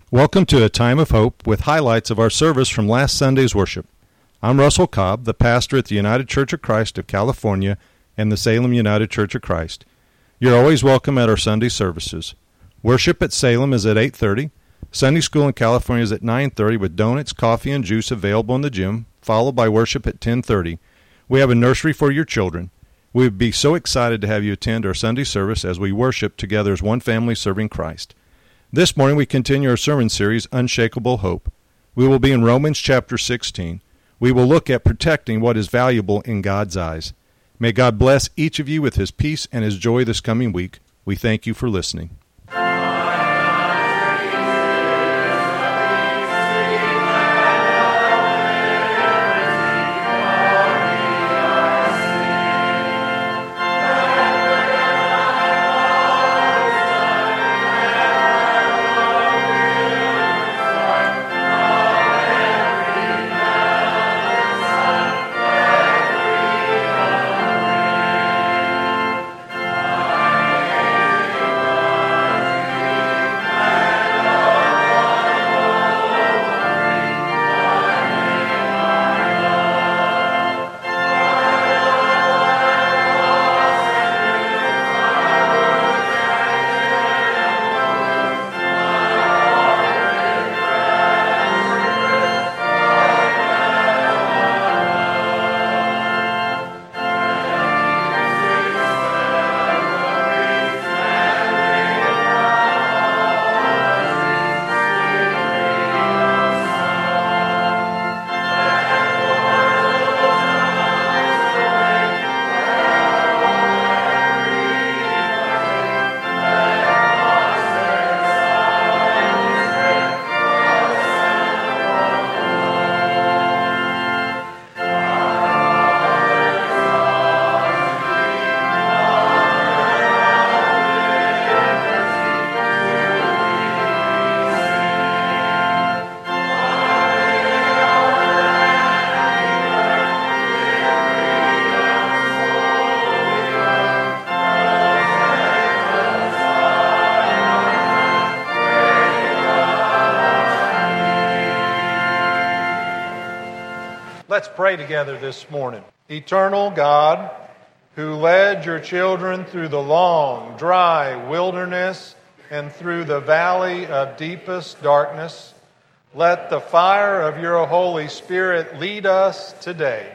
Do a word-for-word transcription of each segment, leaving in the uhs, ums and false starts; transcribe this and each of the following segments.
Welcome to A Time of Hope with highlights of our service from last Sunday's worship. I'm Russell Cobb, the pastor at the United Church of Christ of California and the Salem United Church of Christ. You're always welcome at our Sunday services. Worship at Salem is at eight thirty. Sunday school in California is at nine thirty with donuts, coffee, and juice available in the gym, followed by worship at ten thirty. We have a nursery for your children. We would be so excited to have you attend our Sunday service as we worship together as one family serving Christ. This morning we continue our sermon series, Unshakable Hope. We will be in Romans chapter sixteen. We will look at protecting what is valuable in God's eyes. May God bless each of you with his peace and his joy this coming week. We thank you for listening. Let's pray together this morning. Eternal God, who led your children through the long, dry wilderness and through the valley of deepest darkness, let the fire of your Holy Spirit lead us today.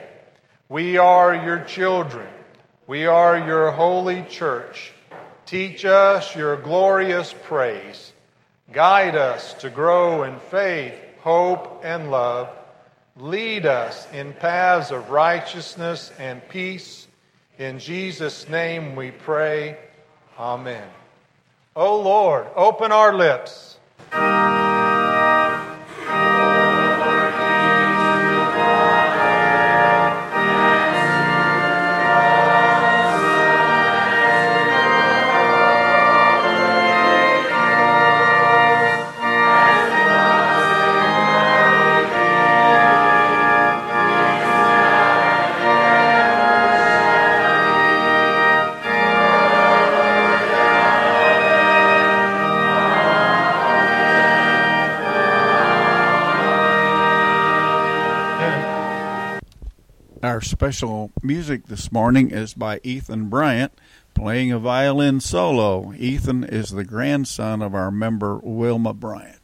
We are your children. We are your holy church. Teach us your glorious praise. Guide us to grow in faith, hope, and love. Lead us in paths of righteousness and peace. In Jesus' name we pray. Amen. O Lord, open our lips. Our special music this morning is by Ethan Bryant, playing a violin solo. Ethan is the grandson of our member Wilma Bryant.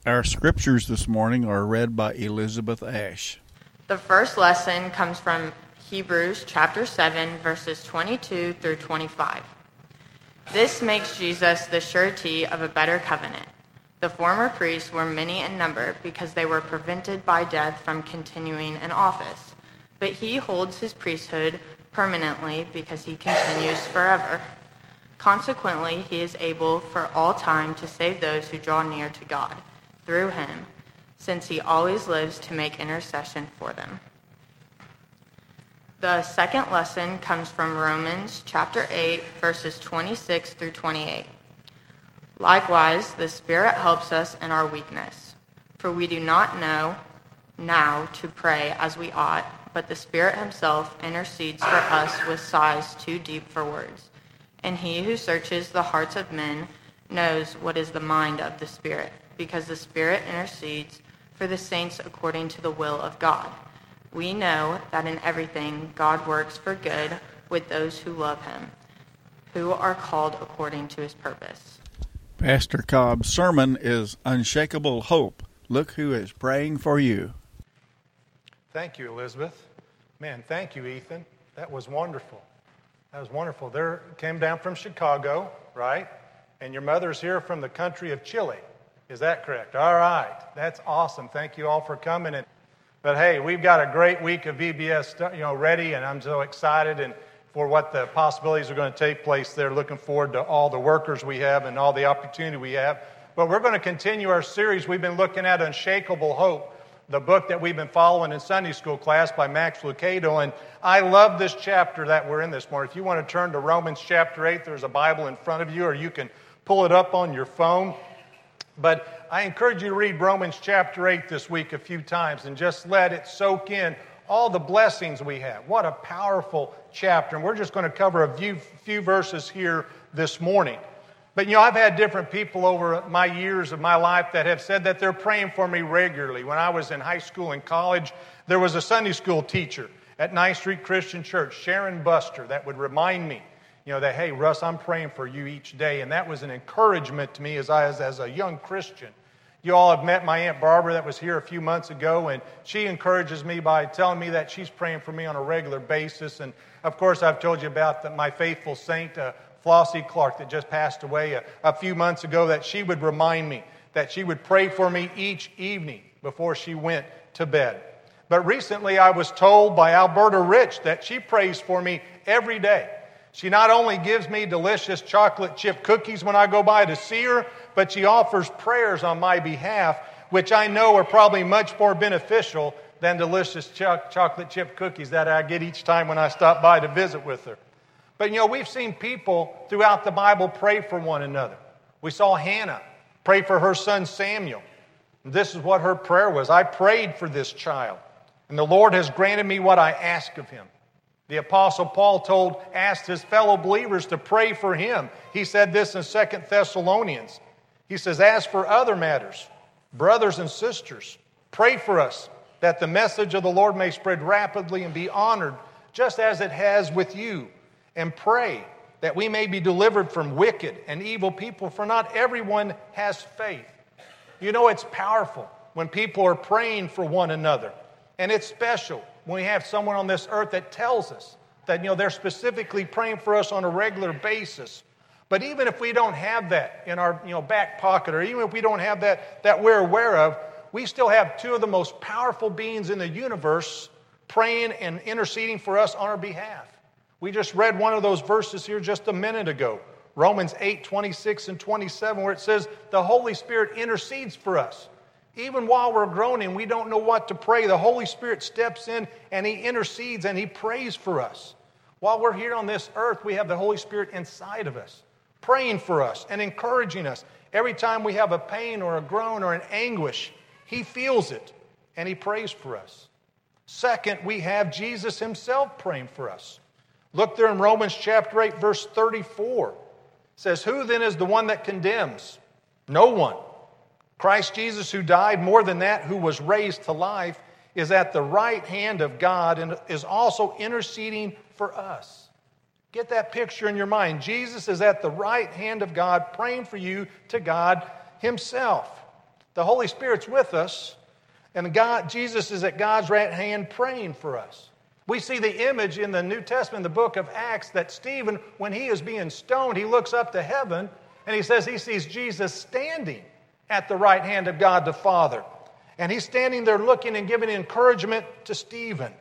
Our scriptures this morning are read by Elizabeth Ash. The first lesson comes from Hebrews chapter seven, verses twenty-two through twenty-five. This makes Jesus the surety of a better covenant. The former priests were many in number because they were prevented by death from continuing in office. But he holds his priesthood permanently because he continues forever. Consequently, he is able for all time to save those who draw near to God through him, since he always lives to make intercession for them. The second lesson comes from Romans chapter eight, verses twenty-six through twenty-eight. Likewise, the Spirit helps us in our weakness, for we do not know now to pray as we ought, but the Spirit himself intercedes for us with sighs too deep for words. And he who searches the hearts of men knows what is the mind of the Spirit, because the Spirit intercedes for the saints according to the will of God. We know that in everything God works for good with those who love him, who are called according to his purpose. Pastor Cobb's sermon is Unshakable Hope. Look who is praying for you. Thank you, Elizabeth. Man, thank you, Ethan. That was wonderful. That was wonderful. They came down from Chicago, right? And your mother's here from the country of Chile. Is that correct? All right. That's awesome. Thank you all for coming. And, but hey, we've got a great week of V B S, you know, ready, and I'm so excited and for what the possibilities are going to take place there. Looking forward to all the workers we have and all the opportunity we have. But we're going to continue our series. We've been looking at Unshakable Hope, the book that we've been following in Sunday school class by Max Lucado. And I love this chapter that we're in this morning. If you want to turn to Romans chapter eight, there's a Bible in front of you, or you can pull it up on your phone. But I encourage you to read Romans chapter eight this week a few times and just let it soak in all the blessings we have. What a powerful chapter. And we're just going to cover a few, few verses here this morning. But, you know, I've had different people over my years of my life that have said that they're praying for me regularly. When I was in high school and college, there was a Sunday school teacher at Ninth Street Christian Church, Sharon Buster, that would remind me, you know, that, hey, Russ, I'm praying for you each day. And that was an encouragement to me as I was as a young Christian. You all have met my Aunt Barbara that was here a few months ago, and she encourages me by telling me that she's praying for me on a regular basis. And, of course, I've told you about the, my faithful saint, uh, Flossie Clark, that just passed away a, a few months ago, that she would remind me that she would pray for me each evening before she went to bed. But recently I was told by Alberta Rich that she prays for me every day. She not only gives me delicious chocolate chip cookies when I go by to see her, but she offers prayers on my behalf, which I know are probably much more beneficial than delicious cho- chocolate chip cookies that I get each time when I stop by to visit with her. But, you know, we've seen people throughout the Bible pray for one another. We saw Hannah pray for her son Samuel. And this is what her prayer was. I prayed for this child, and the Lord has granted me what I asked of him. The Apostle Paul told, asked his fellow believers to pray for him. He said this in Second Thessalonians. He says, as for other matters, brothers and sisters, pray for us that the message of the Lord may spread rapidly and be honored, just as it has with you. And pray that we may be delivered from wicked and evil people, for not everyone has faith. You know, it's powerful when people are praying for one another. And it's special when we have someone on this earth that tells us that, you know, they're specifically praying for us on a regular basis. But even if we don't have that in our, you know, back pocket, or even if we don't have that that we're aware of, we still have two of the most powerful beings in the universe praying and interceding for us on our behalf. We just read one of those verses here just a minute ago, Romans eight, twenty-six and twenty-seven, where it says the Holy Spirit intercedes for us. Even while we're groaning, we don't know what to pray. The Holy Spirit steps in and He intercedes and He prays for us. While we're here on this earth, we have the Holy Spirit inside of us, praying for us and encouraging us. Every time we have a pain or a groan or an anguish, He feels it and He prays for us. Second, we have Jesus Himself praying for us. Look there in Romans chapter eight, verse thirty-four. It says, who then is the one that condemns? No one. Christ Jesus, who died, more than that, who was raised to life, is at the right hand of God and is also interceding for us. Get that picture in your mind. Jesus is at the right hand of God, praying for you to God Himself. The Holy Spirit's with us, and God, Jesus is at God's right hand praying for us. We see the image in the New Testament, the book of Acts, that Stephen, when he is being stoned, he looks up to heaven, and he says he sees Jesus standing at the right hand of God the Father. And he's standing there looking and giving encouragement to Stephen.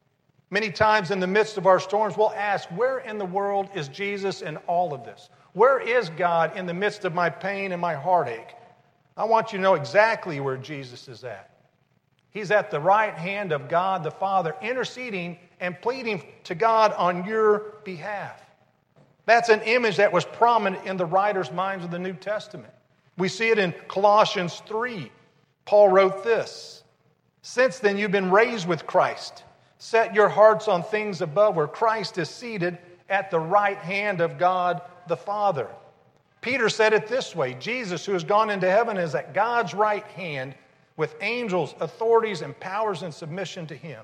Many times in the midst of our storms, we'll ask, where in the world is Jesus in all of this? Where is God in the midst of my pain and my heartache? I want you to know exactly where Jesus is at. He's at the right hand of God the Father, interceding and pleading to God on your behalf. That's an image that was prominent in the writers' minds of the New Testament. We see it in Colossians three. Paul wrote this, "Since then you've been raised with Christ. Set your hearts on things above, where Christ is seated at the right hand of God the Father." Peter said it this way, Jesus, who has gone into heaven, is at God's right hand with angels, authorities, and powers in submission to him.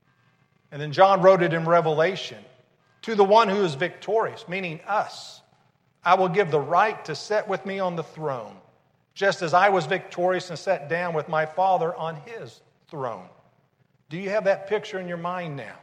And then John wrote it in Revelation, "To the one who is victorious," meaning us, "I will give the right to sit with me on the throne, just as I was victorious and sat down with my Father on his throne." Do you have that picture in your mind now?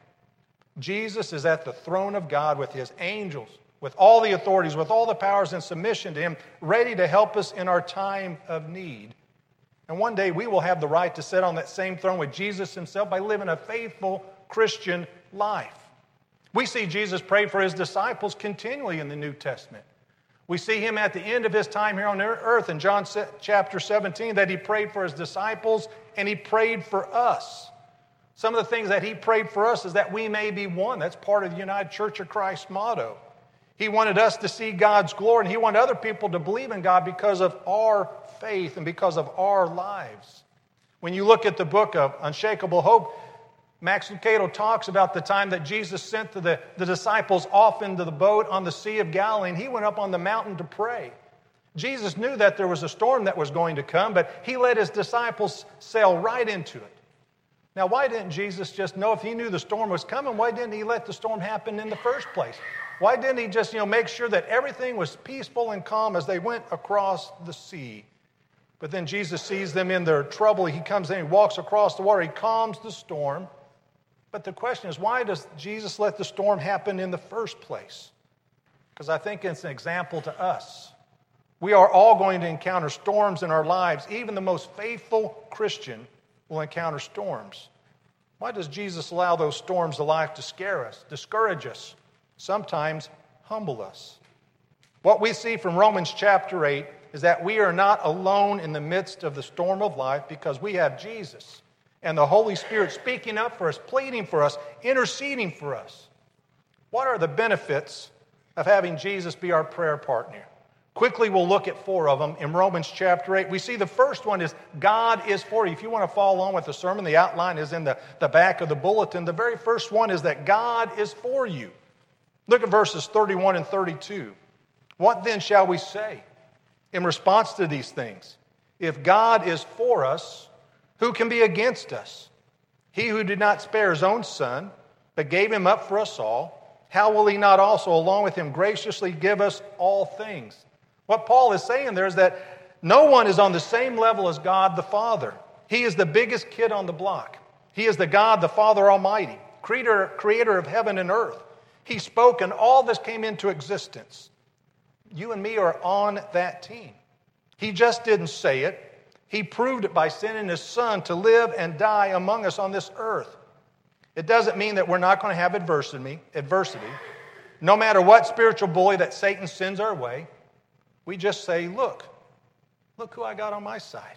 Jesus is at the throne of God with his angels, with all the authorities, with all the powers in submission to him, ready to help us in our time of need. And one day we will have the right to sit on that same throne with Jesus himself by living a faithful Christian life. We see Jesus pray for his disciples continually in the New Testament. We see him at the end of his time here on earth in John chapter seventeen that he prayed for his disciples and he prayed for us. Some of the things that he prayed for us is that we may be one. That's part of the United Church of Christ motto. He wanted us to see God's glory, and he wanted other people to believe in God because of our faith and because of our lives. When you look at the book of Unshakable Hope, Max Lucado talks about the time that Jesus sent the, the disciples off into the boat on the Sea of Galilee, and he went up on the mountain to pray. Jesus knew that there was a storm that was going to come, but he let his disciples sail right into it. Now, why didn't Jesus just know if he knew the storm was coming, why didn't he let the storm happen in the first place? Why didn't he just, you know, make sure that everything was peaceful and calm as they went across the sea? But then Jesus sees them in their trouble. He comes in, he walks across the water, he calms the storm. But the question is, why does Jesus let the storm happen in the first place? Because I think it's an example to us. We are all going to encounter storms in our lives. Even the most faithful Christian will encounter storms. Why does Jesus allow those storms of life to scare us, discourage us, sometimes humble us? What we see from Romans chapter eight is that we are not alone in the midst of the storm of life because we have Jesus and the Holy Spirit speaking up for us, pleading for us, interceding for us. What are the benefits of having Jesus be our prayer partner? Quickly, we'll look at four of them in Romans chapter eight. We see the first one is God is for you. If you want to follow along with the sermon, the outline is in the, the back of the bulletin. The very first one is that God is for you. Look at verses thirty-one and thirty-two. What then shall we say in response to these things? If God is for us, who can be against us? He who did not spare his own son, but gave him up for us all, how will he not also, along with him, graciously give us all things? What Paul is saying there is that no one is on the same level as God the Father. He is the biggest kid on the block. He is the God, the Father Almighty, creator, creator of heaven and earth. He spoke and all this came into existence. You and me are on that team. He just didn't say it. He proved it by sending his son to live and die among us on this earth. It doesn't mean that we're not going to have adversity, adversity. No matter what spiritual bully that Satan sends our way, we just say, look, look who I got on my side.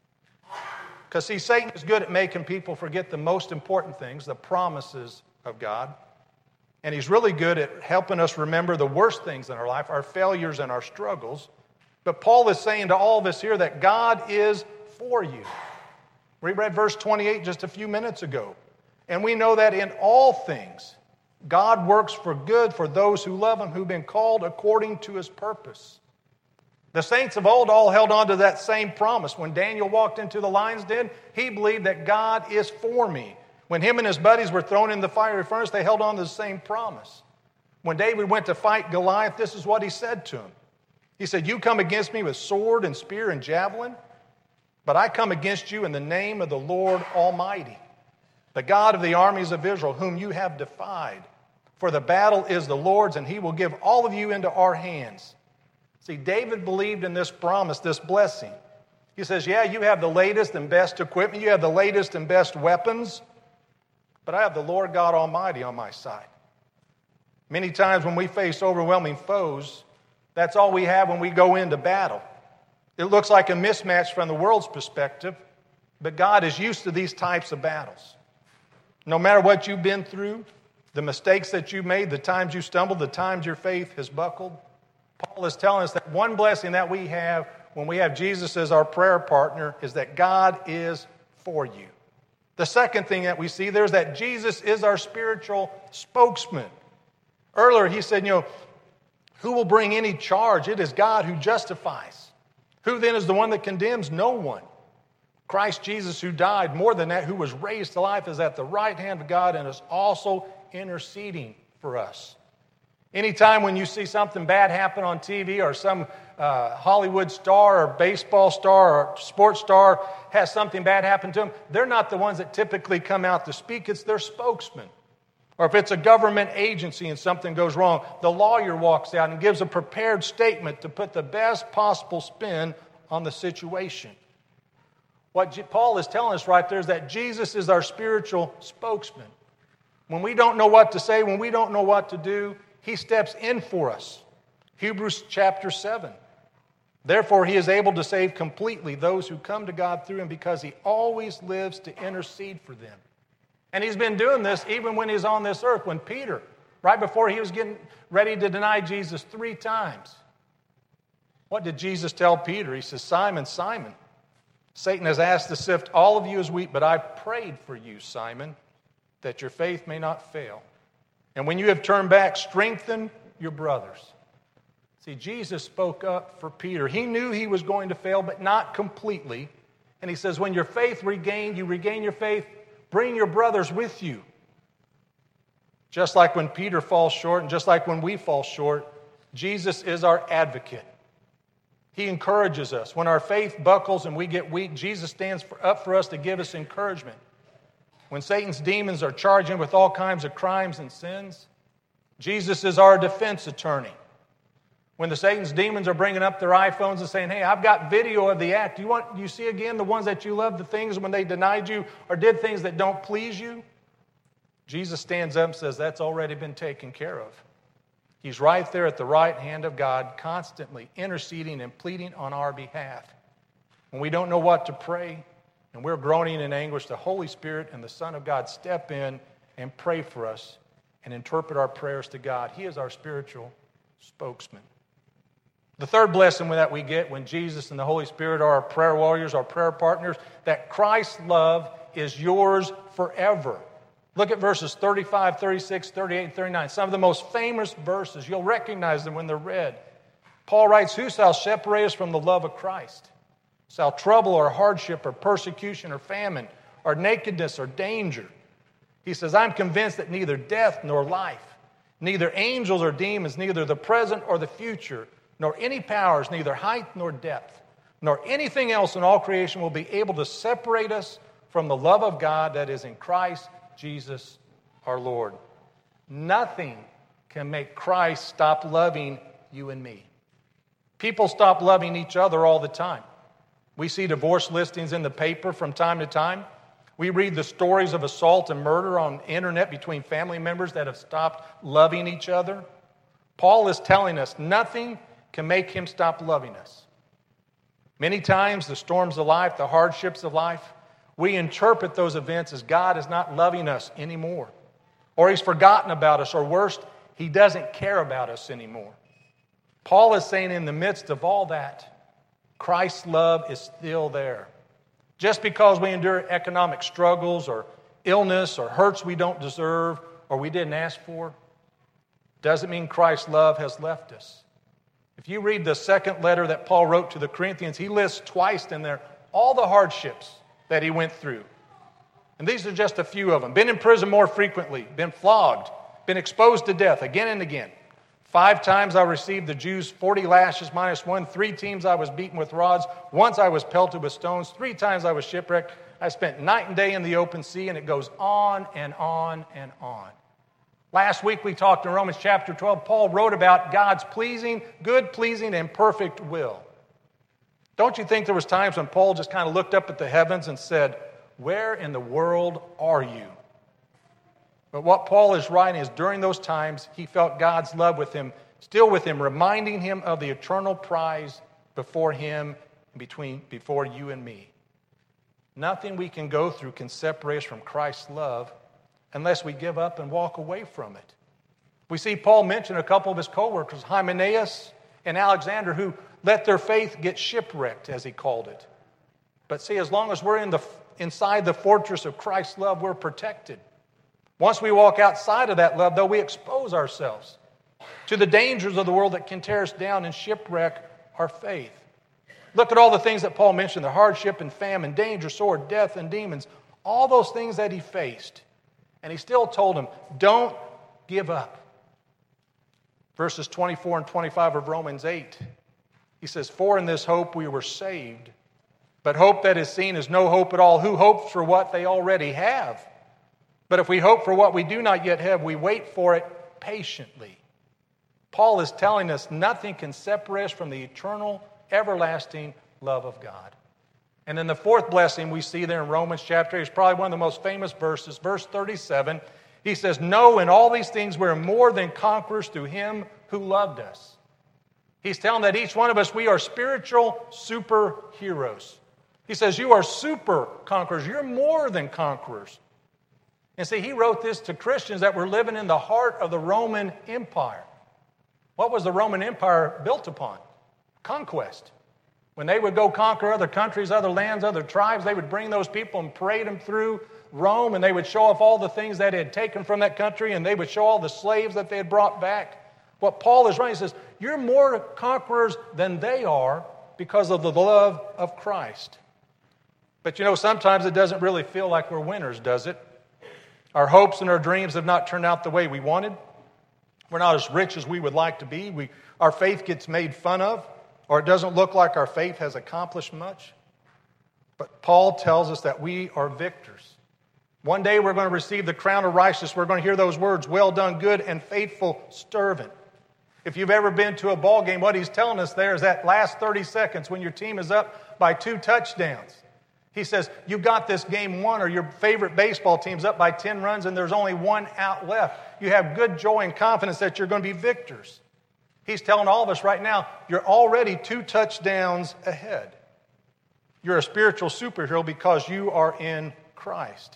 Because see, Satan is good at making people forget the most important things, the promises of God. And he's really good at helping us remember the worst things in our life, our failures and our struggles. But Paul is saying to all of us here that God is for you. We read verse twenty-eight just a few minutes ago. And we know that in all things, God works for good for those who love him, who've been called according to his purpose. The saints of old all held on to that same promise. When Daniel walked into the lion's den, he believed that God is for me. When him and his buddies were thrown in the fiery furnace, they held on to the same promise. When David went to fight Goliath, this is what he said to him. He said, you come against me with sword and spear and javelin, But I come against you in the name of the Lord Almighty, the God of the armies of Israel, whom you have defied. For the battle is the Lord's, and he will give all of you into our hands. See, David believed in this promise, this blessing. He says, yeah, you have the latest and best equipment, you have the latest and best weapons, but I have the Lord God Almighty on my side. Many times when we face overwhelming foes, that's all we have when we go into battle. It looks like a mismatch from the world's perspective, but God is used to these types of battles. No matter what you've been through, the mistakes that you made, the times you stumbled, the times your faith has buckled, Paul is telling us that one blessing that we have when we have Jesus as our prayer partner is that God is for you. The second thing that we see there is that Jesus is our spiritual spokesman. Earlier he said, you know, who will bring any charge? It is God who justifies. Who then is the one that condemns? No one. Christ Jesus, who died, more than that, who was raised to life, is at the right hand of God and is also interceding for us. Anytime when you see something bad happen on T V or some uh, Hollywood star or baseball star or sports star has something bad happen to them, they're not the ones that typically come out to speak. It's their spokesman. Or if it's a government agency and something goes wrong, the lawyer walks out and gives a prepared statement to put the best possible spin on the situation. What Paul is telling us right there is that Jesus is our spiritual spokesman. When we don't know what to say, when we don't know what to do, he steps in for us. Hebrews chapter seven. Therefore, he is able to save completely those who come to God through him because he always lives to intercede for them. And he's been doing this even when he's on this earth. When Peter, right before he was getting ready to deny Jesus three times, what did Jesus tell Peter? He says, Simon, Simon, Satan has asked to sift all of you as wheat, but I prayed for you, Simon, that your faith may not fail. And when you have turned back, strengthen your brothers. See, Jesus spoke up for Peter. He knew he was going to fail, but not completely. And he says, when your faith regained, you regain your faith, bring your brothers with you. Just like when Peter falls short, and just like when we fall short, Jesus is our advocate. He encourages us. When our faith buckles and we get weak, Jesus stands for, up for us to give us encouragement. When Satan's demons are charging with all kinds of crimes and sins, Jesus is our defense attorney. When the Satan's demons are bringing up their iPhones and saying, hey, I've got video of the act. Do you want, you see again the ones that you love, the things when they denied you or did things that don't please you? Jesus stands up and says, that's already been taken care of. He's right there at the right hand of God, constantly interceding and pleading on our behalf. When we don't know what to pray, and we're groaning in anguish, the Holy Spirit and the Son of God step in and pray for us and interpret our prayers to God. He is our spiritual spokesman. The third blessing that we get when Jesus and the Holy Spirit are our prayer warriors, our prayer partners, that Christ's love is yours forever. Look at verses thirty-five, thirty-six, thirty-eight, and thirty-nine. Some of the most famous verses. You'll recognize them when they're read. Paul writes, who shall separate us from the love of Christ? Shall trouble or hardship or persecution or famine or nakedness or danger? He says, I'm convinced that neither death nor life, neither angels or demons, neither the present or the future, nor any powers, neither height nor depth, nor anything else in all creation will be able to separate us from the love of God that is in Christ Jesus our Lord. Nothing can make Christ stop loving you and me. People stop loving each other all the time. We see divorce listings in the paper from time to time. We read the stories of assault and murder on the internet between family members that have stopped loving each other. Paul is telling us nothing can make him stop loving us. Many times, the storms of life, the hardships of life, we interpret those events as God is not loving us anymore, or he's forgotten about us, or worse, he doesn't care about us anymore. Paul is saying in the midst of all that, Christ's love is still there. Just because we endure economic struggles or illness or hurts we don't deserve or we didn't ask for, doesn't mean Christ's love has left us. If you read the second letter that Paul wrote to the Corinthians, he lists twice in there all the hardships that he went through. And these are just a few of them. Been in prison more frequently, been flogged, been exposed to death again and again, Five times I received the Jews forty lashes minus one. Three times I was beaten with rods. Once I was pelted with stones. Three times I was shipwrecked. I spent night and day in the open sea, and it goes on and on and on. Last week we talked in Romans chapter twelve. Paul wrote about God's pleasing, good, pleasing, and perfect will. Don't you think there was times when Paul just kind of looked up at the heavens and said, where in the world are you? But what Paul is writing is during those times, he felt God's love with him, still with him, reminding him of the eternal prize before him and between, before you and me. Nothing we can go through can separate us from Christ's love unless we give up and walk away from it. We see Paul mention a couple of his co-workers, Hymenaeus and Alexander, who let their faith get shipwrecked, as he called it. But see, as long as we're in the, inside the fortress of Christ's love, we're protected. Once we walk outside of that love, though, we expose ourselves to the dangers of the world that can tear us down and shipwreck our faith. Look at all the things that Paul mentioned, the hardship and famine, danger, sword, death, and demons, all those things that he faced. And he still told them, don't give up. Verses twenty-four and twenty-five of Romans eight, he says, for in this hope we were saved. But hope that is seen is no hope at all. Who hopes for what they already have? But if we hope for what we do not yet have, we wait for it patiently. Paul is telling us nothing can separate us from the eternal, everlasting love of God. And then the fourth blessing we see there in Romans chapter eight is probably one of the most famous verses, verse thirty-seven. He says, no, in all these things we're more than conquerors through him who loved us. He's telling that each one of us, we are spiritual superheroes. He says, you are super conquerors. You're more than conquerors. And see, he wrote this to Christians that were living in the heart of the Roman Empire. What was the Roman Empire built upon? Conquest. When they would go conquer other countries, other lands, other tribes, they would bring those people and parade them through Rome, and they would show off all the things that they had taken from that country, and they would show all the slaves that they had brought back. What Paul is writing, he says, you're more conquerors than they are because of the love of Christ. But you know, sometimes it doesn't really feel like we're winners, does it? Our hopes and our dreams have not turned out the way we wanted. We're not as rich as we would like to be. We, our faith gets made fun of, or it doesn't look like our faith has accomplished much. But Paul tells us that we are victors. One day we're going to receive the crown of righteousness. We're going to hear those words, well done, good and faithful servant. If you've ever been to a ball game, what he's telling us there is that last thirty seconds when your team is up by two touchdowns. He says, you got this game won, or your favorite baseball team's up by ten runs and there's only one out left. You have good joy and confidence that you're going to be victors. He's telling all of us right now, you're already two touchdowns ahead. You're a spiritual superhero because you are in Christ.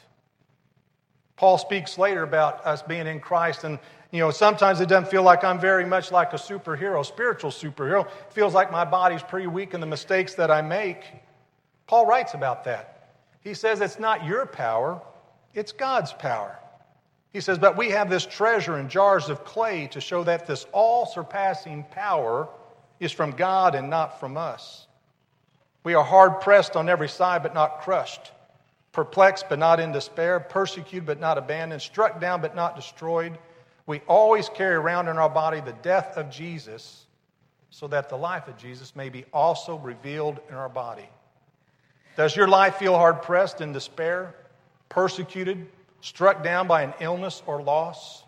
Paul speaks later about us being in Christ, and you know, sometimes it doesn't feel like I'm very much like a superhero, spiritual superhero. It feels like my body's pretty weak in the mistakes that I make. Paul writes about that. He says it's not your power, it's God's power. He says, but we have this treasure in jars of clay to show that this all-surpassing power is from God and not from us. We are hard-pressed on every side but not crushed, perplexed but not in despair, persecuted but not abandoned, struck down but not destroyed. We always carry around in our body the death of Jesus so that the life of Jesus may be also revealed in our body. Does your life feel hard-pressed in despair, persecuted, struck down by an illness or loss?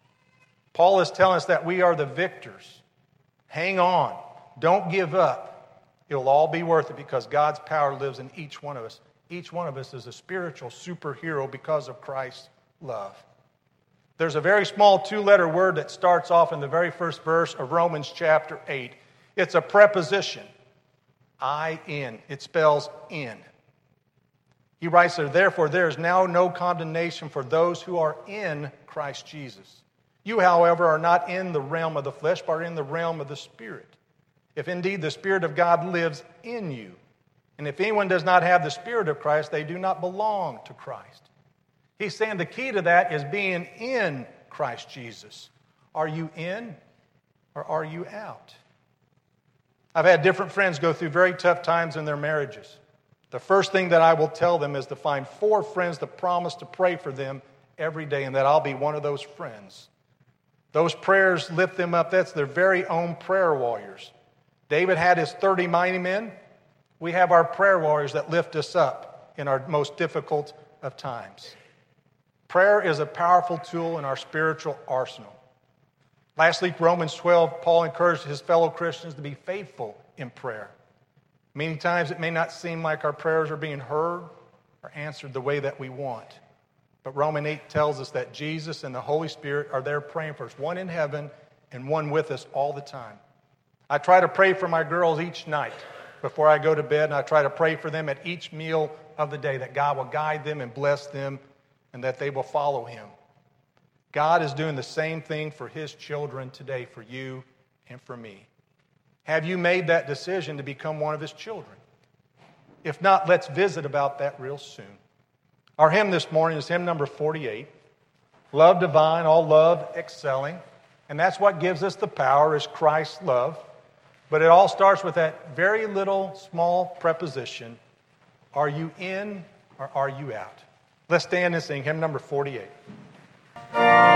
Paul is telling us that we are the victors. Hang on. Don't give up. It'll all be worth it because God's power lives in each one of us. Each one of us is a spiritual superhero because of Christ's love. There's a very small two-letter word that starts off in the very first verse of Romans chapter eight. It's a preposition. I N. It spells in. He writes there, therefore, there is now no condemnation for those who are in Christ Jesus. You, however, are not in the realm of the flesh, but are in the realm of the Spirit. If indeed the Spirit of God lives in you. And if anyone does not have the Spirit of Christ, they do not belong to Christ. He's saying the key to that is being in Christ Jesus. Are you in or are you out? I've had different friends go through very tough times in their marriages. The first thing that I will tell them is to find four friends that promise to pray for them every day, and that I'll be one of those friends. Those prayers lift them up. That's their very own prayer warriors. David had his thirty mighty men. We have our prayer warriors that lift us up in our most difficult of times. Prayer is a powerful tool in our spiritual arsenal. Last week, Romans twelve, Paul encouraged his fellow Christians to be faithful in prayer. Many times it may not seem like our prayers are being heard or answered the way that we want. But Romans eight tells us that Jesus and the Holy Spirit are there praying for us, one in heaven and one with us all the time. I try to pray for my girls each night before I go to bed, and I try to pray for them at each meal of the day, that God will guide them and bless them and that they will follow Him. God is doing the same thing for His children today, for you and for me. Have you made that decision to become one of His children? If not, let's visit about that real soon. Our hymn this morning is hymn number forty-eight, Love Divine, All Love Excelling. And that's what gives us the power, is Christ's love. But it all starts with that very little small preposition, are you in or are you out? Let's stand and sing hymn number forty-eight.